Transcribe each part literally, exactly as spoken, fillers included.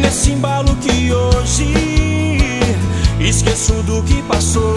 nesse embalo que hoje esqueço do que passou.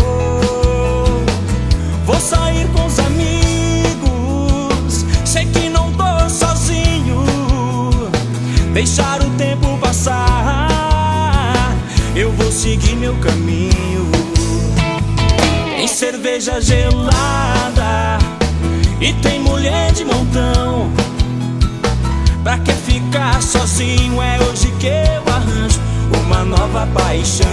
Vou sair com os amigos, sei que não tô sozinho. Deixar o tempo passar, eu vou seguir meu caminho. Tem cerveja gelada e tem mulher de montão. Pra que ficar sozinho? É hoje que eu arranjo uma nova paixão.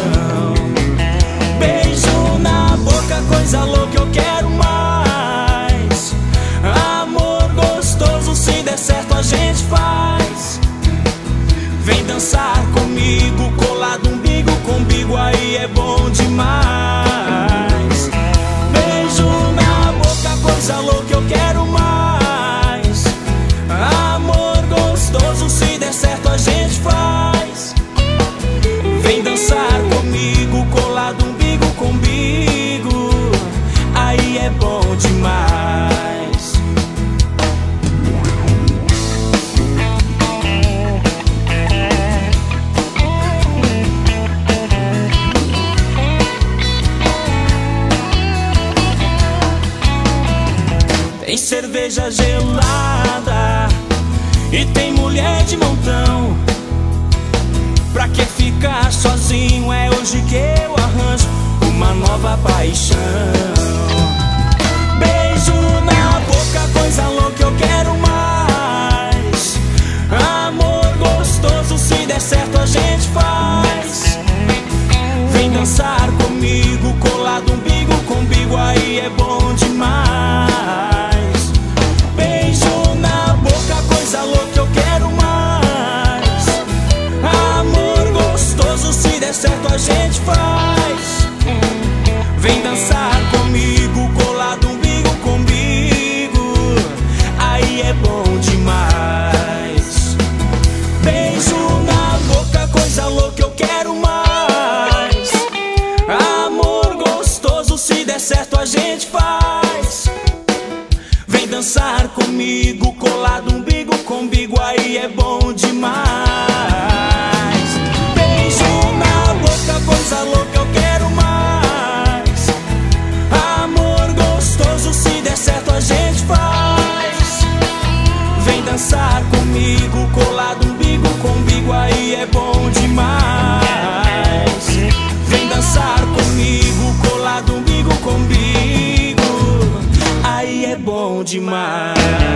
Beijo na boca, coisa louca, eu quero mais. Amor gostoso, se der certo a gente faz. Vem dançar comigo, colado umbigo com umbigo, aí é bom demais. Beijo na boca, coisa louca, eu quero mais. Amor gostoso, se der certo a gente faz. Vem dançar comigo, colado umbigo com umbigo, aí é bom demais. Tem cerveja gelada e tem mulher de montão. Pra que ficar sozinho? É hoje que eu arranjo uma nova paixão. Beijo na boca, coisa louca, eu quero mais. Amor gostoso, se der certo a gente faz. Vem dançar comigo, colado umbigo com umbigo, aí é bom demais. Beijo na boca, coisa louca, eu quero mais. Amor gostoso, se der certo a gente faz. Vem dançar comigo, colado umbigo com umbigo, aí é bom demais. Beijo na boca, coisa louca, eu quero mais. Amor gostoso, se der certo a gente faz. Vem dançar comigo, colado umbigo com umbigo, aí é bom demais. Beijo na boca, coisa louca, eu quero mais. Amor gostoso, se der certo a gente faz. Vem dançar comigo, colado umbigo com umbigo, aí é bom demais. Vem dançar comigo, colado umbigo com umbigo, aí é bom demais.